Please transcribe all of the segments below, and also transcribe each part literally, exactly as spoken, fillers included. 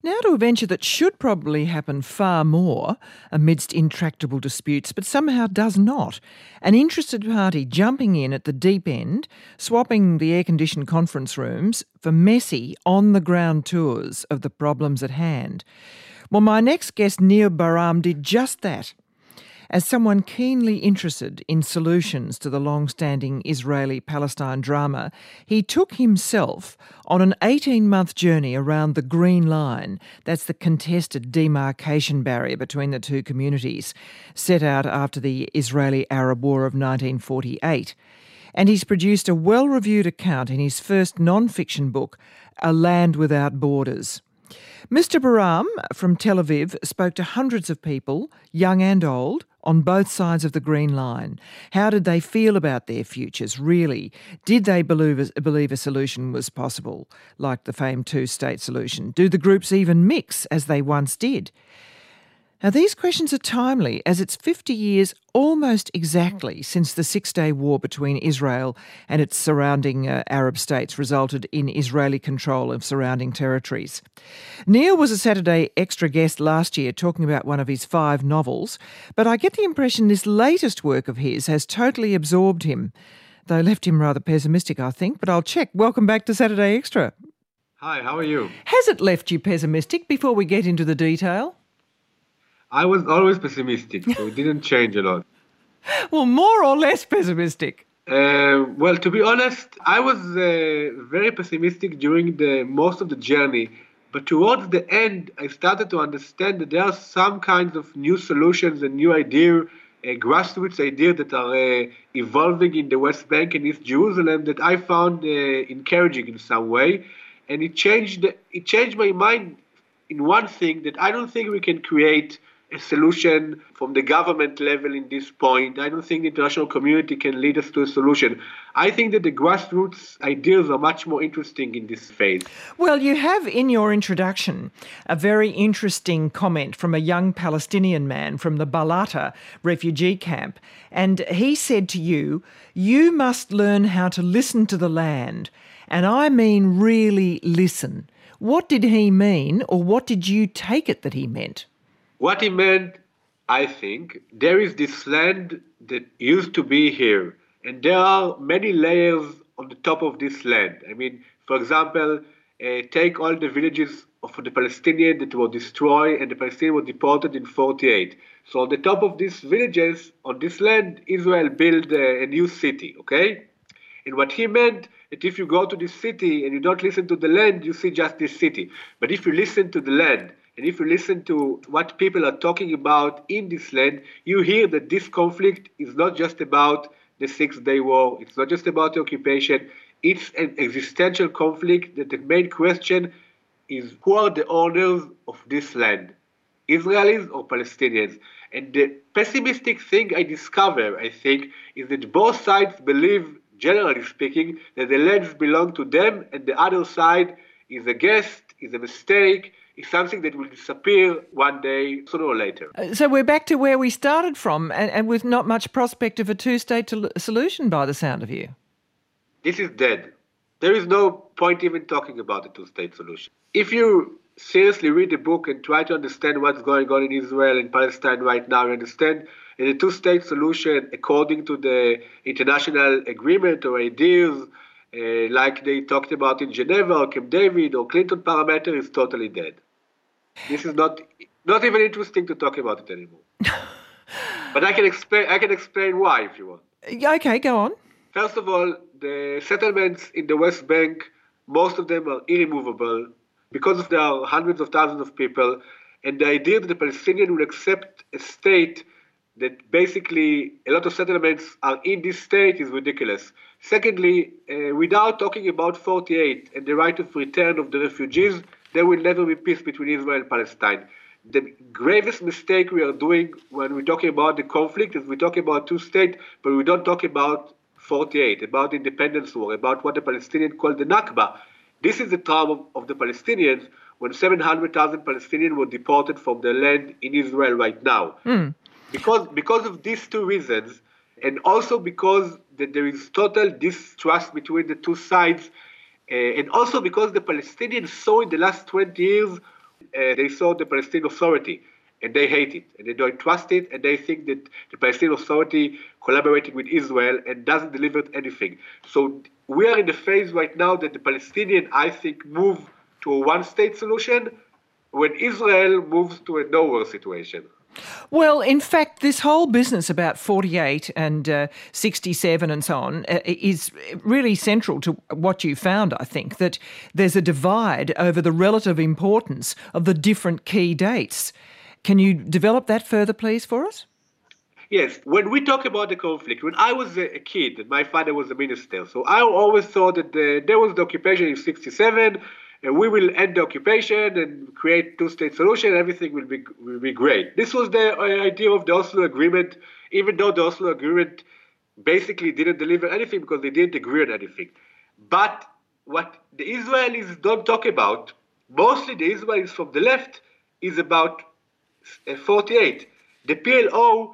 Now to a venture that should probably happen far more amidst intractable disputes, but somehow does not. An interested party jumping in at the deep end, swapping the air-conditioned conference rooms for messy, on-the-ground tours of the problems at hand. Well, my next guest, Nir Baram, did just that. As someone keenly interested in solutions to the long-standing Israeli-Palestine drama, he took himself on an eighteen-month journey around the Green Line, that's the contested demarcation barrier between the two communities, set out after the Israeli-Arab War of nineteen forty-eight. And he's produced a well-reviewed account in his first non-fiction book, A Land Without Borders. Mister Baram from Tel Aviv spoke to hundreds of people, young and old, on both sides of the Green Line. How did they feel about their futures, really? Did they believe a, believe a solution was possible, like the famed two-state solution? Do the groups even mix, as they once did? Now, these questions are timely, as it's fifty years almost exactly since the Six-Day War between Israel and its surrounding uh, Arab states resulted in Israeli control of surrounding territories. Nir was a Saturday Extra guest last year talking about one of his five novels, but I get the impression this latest work of his has totally absorbed him, though left him rather pessimistic, I think, but I'll check. Welcome back to Saturday Extra. Hi, how are you? Has it left you pessimistic before we get into the detail? I was always pessimistic, so it didn't change a lot. Well, more or less pessimistic? Uh, well, to be honest, I was uh, very pessimistic during the most of the journey, but towards the end, I started to understand that there are some kinds of new solutions and new ideas, uh, grassroots ideas that are uh, evolving in the West Bank and East Jerusalem that I found uh, encouraging in some way, and it changed. It changed my mind in one thing, that I don't think we can create a solution from the government level in this point. I don't think the international community can lead us to a solution. I think that the grassroots ideas are much more interesting in this phase. Well, you have in your introduction a very interesting comment from a young Palestinian man from the Balata refugee camp. And he said to you, you must learn how to listen to the land. And I mean really listen. What did he mean, or what did you take it that he meant? What he meant, I think, there is this land that used to be here, and there are many layers on the top of this land. I mean, for example, uh, take all the villages of the Palestinians that were destroyed and the Palestinians were deported in forty-eight. So on the top of these villages, on this land, Israel built a, a new city, okay? And what he meant, that if you go to this city and you don't listen to the land, you see just this city. But if you listen to the land, and if you listen to what people are talking about in this land, you hear that this conflict is not just about the Six-Day War. It's not just about the occupation. It's an existential conflict that the main question is, who are the owners of this land? Israelis or Palestinians? And the pessimistic thing I discover, I think, is that both sides believe, generally speaking, that the lands belong to them, and the other side is a guest, is a mistake, is something that will disappear one day, sooner or later. So we're back to where we started from, and, and with not much prospect of a two-state to- solution by the sound of you. This is dead. There is no point even talking about a two-state solution. If you seriously read the book and try to understand what's going on in Israel and Palestine right now, you understand that a two-state solution, according to the international agreement or ideas, Uh, like they talked about in Geneva or Camp David or Clinton parameter, is totally dead. This is not not even interesting to talk about it anymore. But I can explain. I can explain why if you want. Okay, go on. First of all, the settlements in the West Bank, most of them are irremovable because of there are hundreds of thousands of people, and the idea that the Palestinians will accept a state that basically a lot of settlements are in this state is ridiculous. Secondly, uh, without talking about forty-eight and the right of return of the refugees, there will never be peace between Israel and Palestine. The gravest mistake we are doing when we're talking about the conflict is we talk about two states, but we don't talk about forty-eight, about the independence war, about what the Palestinians call the Nakba. This is the trauma of the Palestinians when seven hundred thousand Palestinians were deported from their land in Israel right now. Mm. Because, because of these two reasons, and also because that there is total distrust between the two sides, uh, and also because the Palestinians saw in the last twenty years Uh, they saw the Palestinian Authority, and they hate it, and they don't trust it, and they think that the Palestinian Authority collaborating with Israel and doesn't deliver anything. So we are in the phase right now that the Palestinians, I think, move to a one-state solution when Israel moves to a no-war situation. Well, in fact, this whole business about forty-eight and uh, sixty-seven and so on uh, is really central to what you found, I think, that there's a divide over the relative importance of the different key dates. Can you develop that further, please, for us? Yes. When we talk about the conflict, when I was a kid and my father was a minister, so I always thought that the, there was the occupation in sixty-seven, and we will end the occupation and create two-state solution, and everything will be will be great. This was the idea of the Oslo Agreement, even though the Oslo Agreement basically didn't deliver anything because they didn't agree on anything. But what the Israelis don't talk about, mostly the Israelis from the left, is about forty-eight. The P L O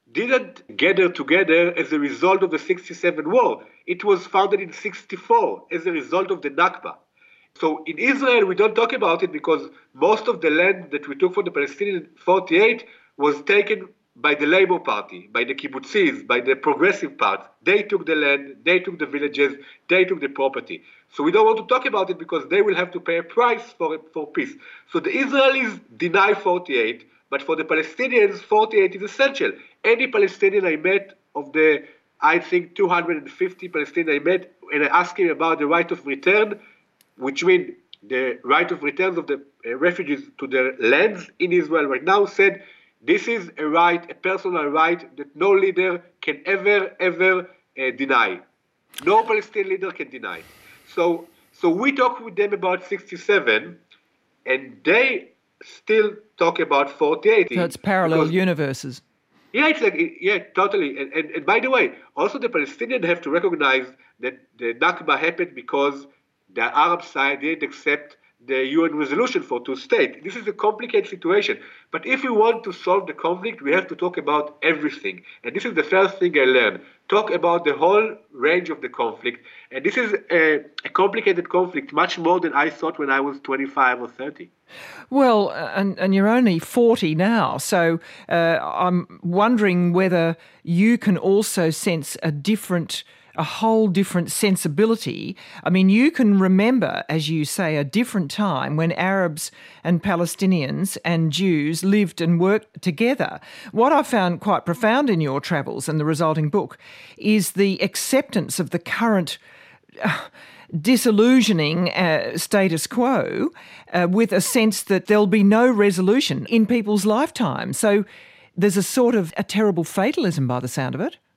didn't gather together as a result of the sixty-seven war. It was founded in sixty-four as a result of the Nakba. So in Israel, we don't talk about it because most of the land that we took from the Palestinians in forty-eight was taken by the Labour Party, by the kibbutzis, by the progressive part. They took the land, they took the villages, they took the property. So we don't want to talk about it because they will have to pay a price for, for peace. So the Israelis deny forty-eight, but for the Palestinians, forty-eight is essential. Any Palestinian I met of the, I think, two hundred fifty Palestinians I met, and I asked him about the right of return, which means the right of return of the uh, refugees to their lands in Israel right now, said this is a right, a personal right that no leader can ever, ever uh, deny. No Palestinian leader can deny. So, so we talk with them about sixty-seven, and they still talk about forty-eight. So it's parallel because, universes. Yeah, it's like, yeah, totally. And, and, and by the way, also the Palestinians have to recognize that the Nakba happened because the Arab side didn't accept the U N resolution for two states. This is a complicated situation. But if we want to solve the conflict, we have to talk about everything. And this is the first thing I learned. Talk about the whole range of the conflict. And this is a, a complicated conflict, much more than I thought when I was twenty-five or thirty. Well, and, and you're only forty now, so uh, I'm wondering whether you can also sense a different a whole different sensibility. I mean, you can remember, as you say, a different time when Arabs and Palestinians and Jews lived and worked together. What I found quite profound in your travels and the resulting book is the acceptance of the current uh, disillusioning uh, status quo uh, with a sense that there'll be no resolution in people's lifetime. So there's a sort of a terrible fatalism by the sound of it.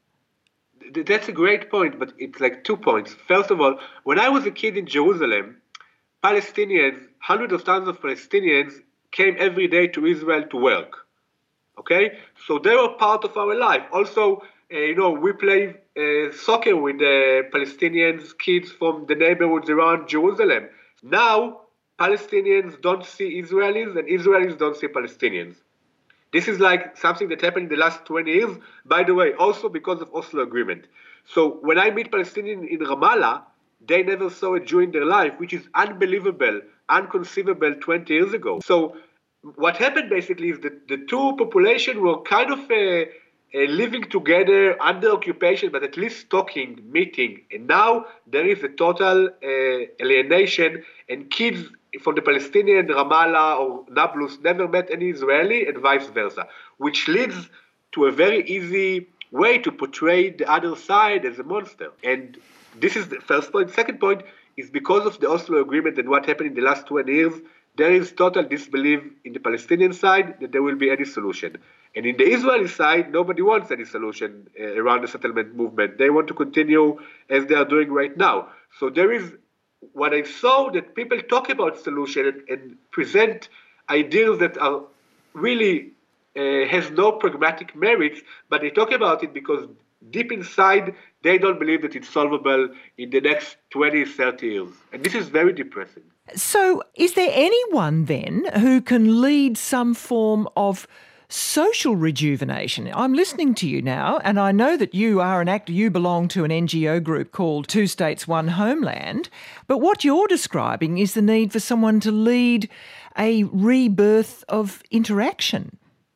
That's a great point, but it's like two points. First of all, when I was a kid in Jerusalem, Palestinians, hundreds of thousands of Palestinians came every day to Israel to work. Okay? So they were part of our life. Also, uh, you know, we play uh, soccer with the Palestinians, kids from the neighborhoods around Jerusalem. Now, Palestinians don't see Israelis and Israelis don't see Palestinians. This is like something that happened in the last twenty years, by the way, also because of Oslo Agreement. So when I meet Palestinians in Ramallah, they never saw a Jew in their life, which is unbelievable, inconceivable twenty years ago. So what happened basically is that the two populations were kind of uh, uh, living together under occupation, but at least talking, meeting. And now there is a total uh, alienation, and kids from the Palestinian Ramallah or Nablus never met any Israeli and vice versa, which leads to a very easy way to portray the other side as a monster. And this is the first point. Second point is because of the Oslo Agreement and what happened in the last twenty years, there is total disbelief in the Palestinian side that there will be any solution. And in the Israeli side, nobody wants any solution uh, around the settlement movement. They want to continue as they are doing right now. So there is what I saw that people talk about solution and, and present ideas that are really uh, has no pragmatic merits, but they talk about it because deep inside they don't believe that it's solvable in the next twenty, thirty years. And this is very depressing. So is there anyone then who can lead some form of social rejuvenation? I'm listening to you now, and I know that you are an actor. You belong to an N G O group called Two States, One Homeland. But what you're describing is the need for someone to lead a rebirth of interaction.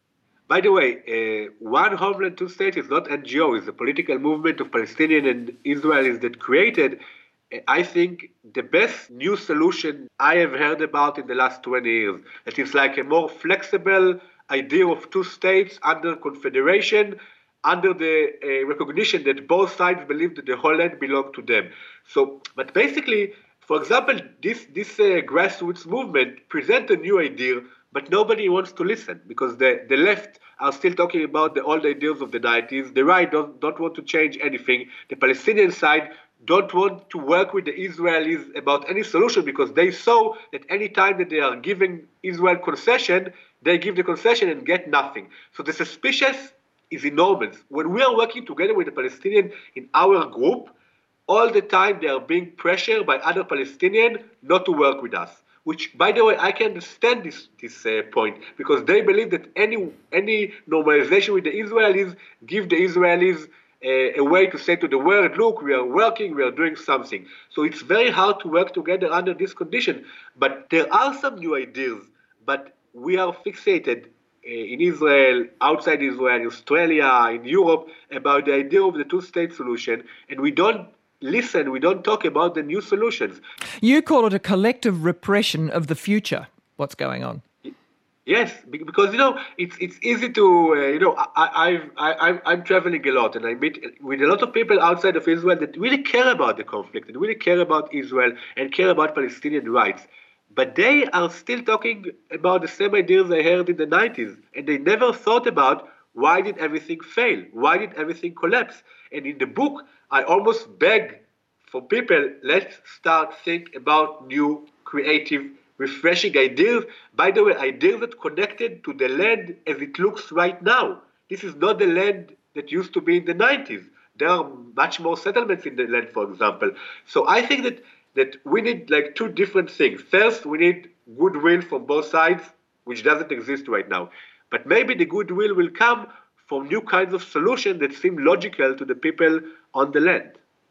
By the way, uh, One Homeland, Two States is not N G O, it's a political movement of Palestinians and Israelis that created, uh, I think, the best new solution I have heard about in the last twenty years. It is like a more flexible idea of two states under confederation, under the uh, recognition that both sides believe that the whole land belongs to them. So, but basically, for example, this, this uh, grassroots movement presents a new idea, but nobody wants to listen because the, the left are still talking about the old ideas of the nineties. The right don't, don't want to change anything. The Palestinian side don't want to work with the Israelis about any solution because they saw that any time that they are giving Israel concession, they give the concession and get nothing. So the suspicious is enormous. When we are working together with the Palestinians in our group, all the time they are being pressured by other Palestinians not to work with us. Which, by the way, I can understand this this uh, point because they believe that any any normalization with the Israelis give the Israelis uh, a way to say to the world, look, we are working, we are doing something. So it's very hard to work together under this condition. But there are some new ideas, but we are fixated uh, in Israel, outside Israel, in Australia, in Europe, about the idea of the two-state solution, and we don't listen, we don't talk about the new solutions. You call it a collective repression of the future, what's going on. Yes, because, you know, it's it's easy to, uh, you know, I, I, I, I'm traveling a lot and I meet with a lot of people outside of Israel that really care about the conflict and really care about Israel and care about Palestinian rights. But they are still talking about the same ideas I heard in the nineties. And they never thought about why did everything fail? Why did everything collapse? And in the book, I almost beg for people, let's start think about new, creative, refreshing ideas. By the way, ideas that connected to the land as it looks right now. This is not the land that used to be in the nineties. There are much more settlements in the land, for example. So I think that, that we need like two different things. First, we need goodwill from both sides, which doesn't exist right now. But maybe the goodwill will come from new kinds of solutions that seem logical to the people on the land.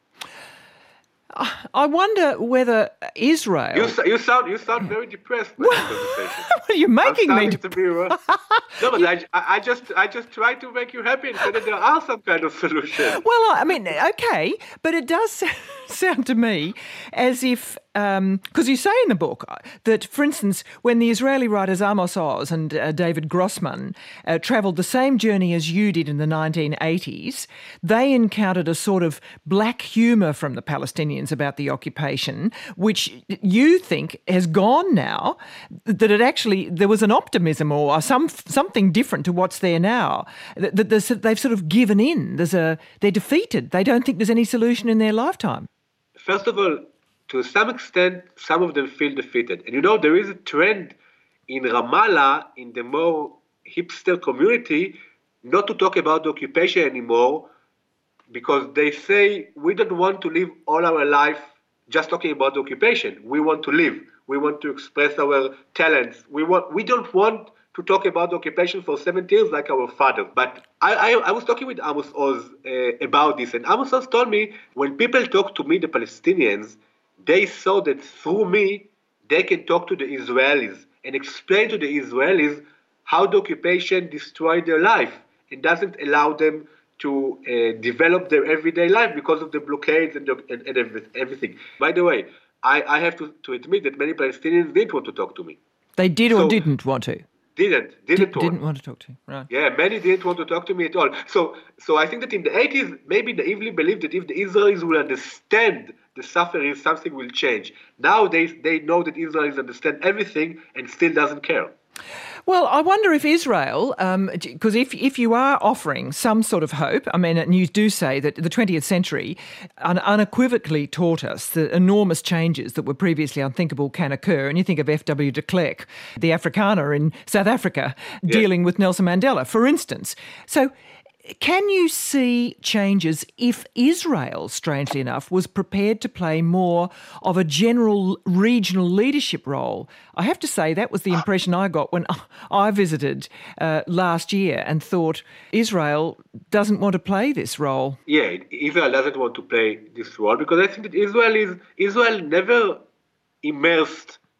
I wonder whether Israel... You, you sound you sound very depressed by this conversation. Well, you're making I'm me... To be, uh, no, but I, I just I just try to make you happy and say that there are some kind of solutions. Well, I mean, okay, but it does sound to me as if... Because um, you say in the book that, for instance, when the Israeli writers Amos Oz and uh, David Grossman uh, travelled the same journey as you did in the nineteen eighties, they encountered a sort of black humour from the Palestinians about the occupation, which you think has gone now, that it actually, there was an optimism or some something different to what's there now, that, that they've sort of given in. There's a, they're defeated. They don't think there's any solution in their lifetime. First of all, to some extent, some of them feel defeated. And you know, there is a trend in Ramallah, in the more hipster community, not to talk about the occupation anymore, because they say, we don't want to live all our life just talking about the occupation. We want to live. We want to express our talents. We want. We don't want to talk about the occupation for seventy years like our fathers. But I, I, I was talking with Amos Oz uh, about this, and Amos Oz told me, when people talk to me, the Palestinians, they saw that through me, they can talk to the Israelis and explain to the Israelis how the occupation destroyed their life and doesn't allow them to uh, develop their everyday life because of the blockades and, the, and, and everything. By the way, I, I have to, to admit that many Palestinians didn't want to talk to me. They did or so, didn't want to? Didn't. Didn't, Did, didn't want to talk to you, right. Yeah, many didn't want to talk to me at all. So so I think that in the eighties, maybe naively believed that if the Israelis will understand the suffering, something will change. Now they, they know that Israelis understand everything and still doesn't care. Well, I wonder if Israel, because um, if if you are offering some sort of hope, I mean, and you do say that the twentieth century un- unequivocally taught us that enormous changes that were previously unthinkable can occur, and you think of F W de Klerk, the Afrikaner in South Africa, yes. dealing with Nelson Mandela, for instance. So can you see changes if Israel, strangely enough, was prepared to play more of a general regional leadership role? I have to say that was the impression I got when I visited uh, last year and thought Israel doesn't want to play this role. Yeah, Israel doesn't want to play this role because I think that Israel is Israel never immersed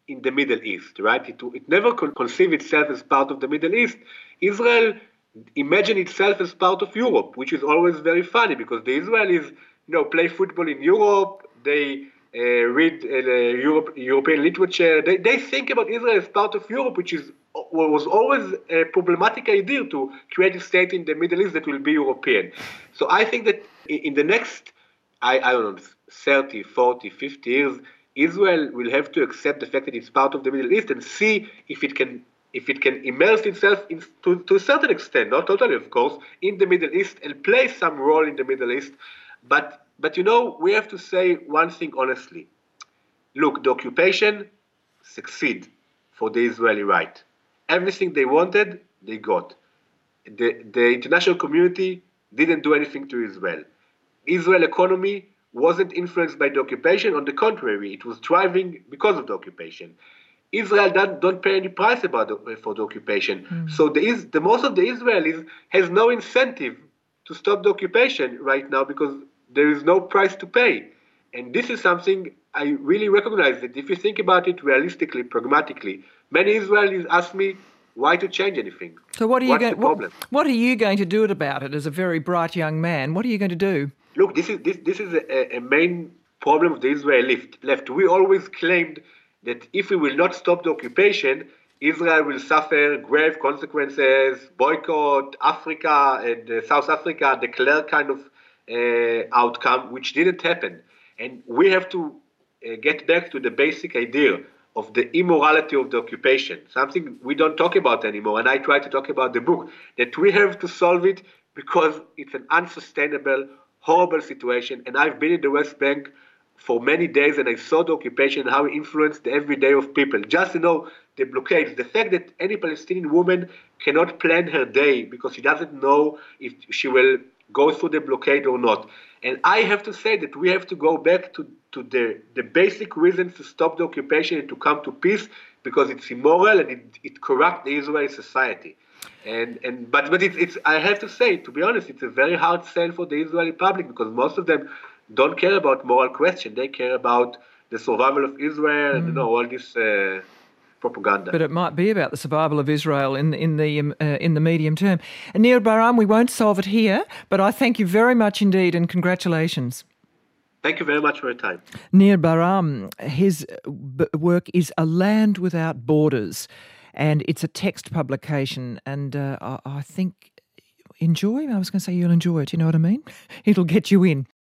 in the Middle East, right? It, it never con- conceived itself as part of the Middle East. Israel imagined itself as part of Europe, which is always very funny because the Israelis, you know, play football in Europe. They uh, read uh, Europe, European literature. They, they think about Israel as part of Europe, which is was always a problematic idea to create a state in the Middle East that will be European. So I think that in the next, I, I don't know, thirty, forty, fifty years, Israel will have to accept the fact that it's part of the Middle East and see if it can if it can immerse itself in, to, to a certain extent, not totally, of course, in the Middle East and play some role in the Middle East. But, but you know, we have to say one thing honestly. Look, the occupation succeeded for the Israeli right. Everything they wanted, they got. The, the international community didn't do anything to Israel. Israel economy wasn't influenced by the occupation. On the contrary, it was thriving because of the occupation. Israel don't, don't pay any price about the, for the occupation. Mm. So the, the most of the Israelis has no incentive to stop the occupation right now because there is no price to pay. And this is something I really recognize that if you think about it realistically, pragmatically, many Israelis ask me why to change anything. So what are you What's going? the problem? What, what are you going to do about it? As a very bright young man, what are you going to do? Look, this is this this is a, a main problem of the Israeli left. Left. We always claimed that if we will not stop the occupation, Israel will suffer grave consequences, boycott Africa and uh, South Africa, declare kind of uh, outcome, which didn't happen. And we have to uh, get back to the basic idea of the immorality of the occupation, something we don't talk about anymore. And I try to talk about the book, that we have to solve it because it's an unsustainable, horrible situation. And I've been in the West Bank for many days and I saw the occupation and how it influenced the everyday of people. Just, you know, the blockades, the fact that any Palestinian woman cannot plan her day because she doesn't know if she will go through the blockade or not. And I have to say that we have to go back to, to the, the basic reasons to stop the occupation and to come to peace because it's immoral and it, it corrupts the Israeli society. And and but but it's it's I have to say, to be honest, it's a very hard sell for the Israeli public because most of them don't care about moral question. They care about the survival of Israel mm. and you know all this uh, propaganda. But it might be about the survival of Israel in in the um, uh, in the medium term. And Nir Barham, we won't solve it here, but I thank you very much indeed, and congratulations. Thank you very much for your time. Nir Barham, his b- work is A Land Without Borders, and it's a text publication, and uh, I, I think enjoy. I was going to say you'll enjoy it. You know what I mean? It'll get you in.